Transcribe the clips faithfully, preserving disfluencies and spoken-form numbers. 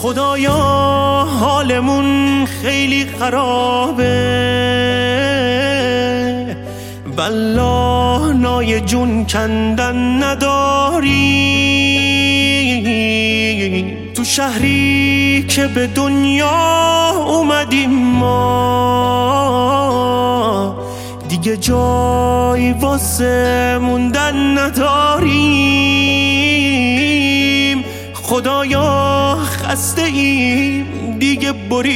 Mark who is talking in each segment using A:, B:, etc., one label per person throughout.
A: خدایا حالمون خیلی خرابه، والله نای جون کندن نداری. تو شهری که به دنیا اومدیم ما، دیگه جایی واسه موندن نداریم. خدایا خسته ایم دیگه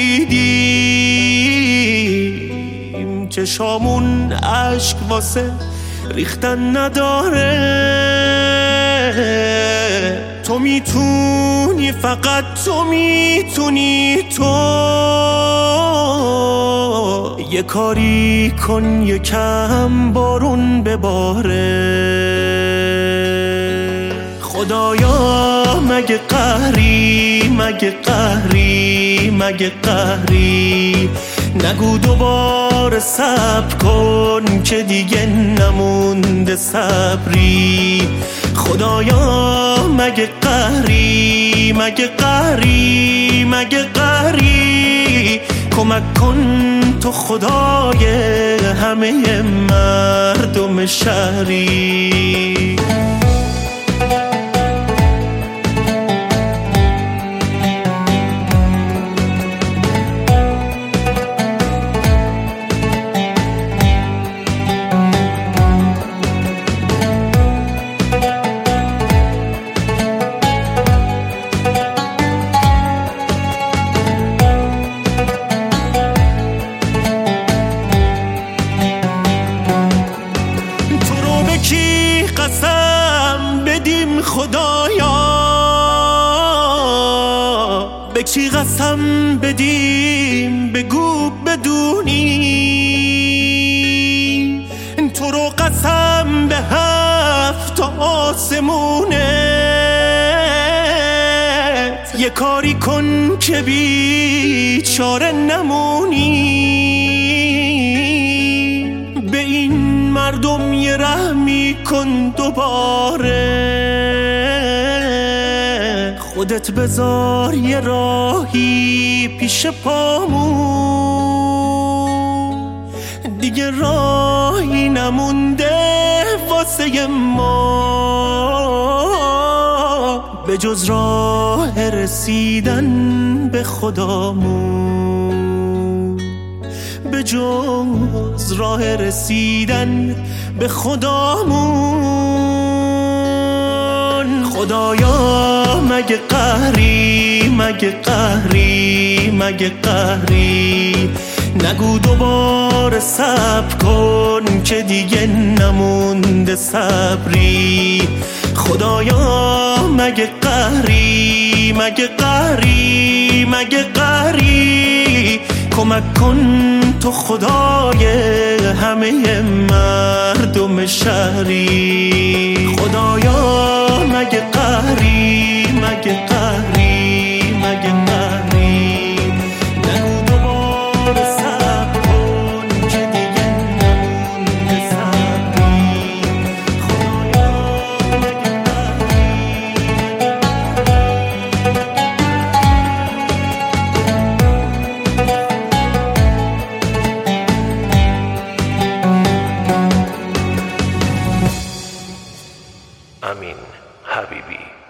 A: بریدیم، چشامون اشک واسه ریختن نداره. تو میتونی، فقط تو میتونی، تو یه کاری کن یکم بارون بباره. خدایا مگه قهری، مگه قهری، مگه قهری، نگو دوباره صبر کن که دیگه نمونده صبری. خدایا مگه قهری، مگه قهری، مگه قهری، کمک کن تو خدای همه مردم شهری. قسم بدیم خدایا، به کی قسم بدیم بگو بدونی. تو رو قسم به هفت آسمونت، یه کاری کن که بیچاره نمونی. به این مردم یه رحمی کن دوباره، خودت بذار یه راهی پیش پامون، دیگه راهی نمونده واسه ما به جز راه رسیدن به خدامون، به جز راه رسیدن به خدامون. خدایا مگه قهری، مگه قهری، مگه قهری، نگو دوباره صبر کن که دیگه نمونده صبری. خدایا مگه قهری، مگه قهری، مگه قهری، کمک کن تو خدای همه مردم شهری. خدایا مگه قهری، مگه قهری، مگه قهری، نگو دوباره صبر کن که دیگه نمونده صبری. خدایا مگه
B: Amin Habibi.